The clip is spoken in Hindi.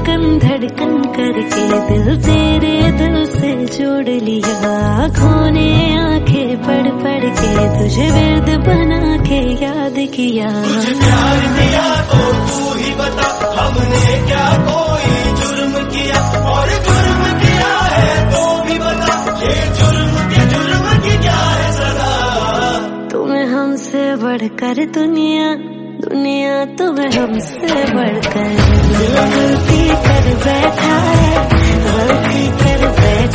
धड़कन करके दिल तेरे दिल से जोड़ लिया। आँखों ने आंखें पढ़ पढ़ के तुझे विर्द बना के याद किया। तुझे प्यार दिया तो तू ही बता, हमने क्या कोई जुर्म किया, और जुर्म किया है तो भी बता, ये जुर्म की क्या है सजा। तुम्हें हमसे बढ़कर दुनिया, दुनिया तुम्हें हमसे बढ़कर गलती कर बैठा है, गलती कर बैठा।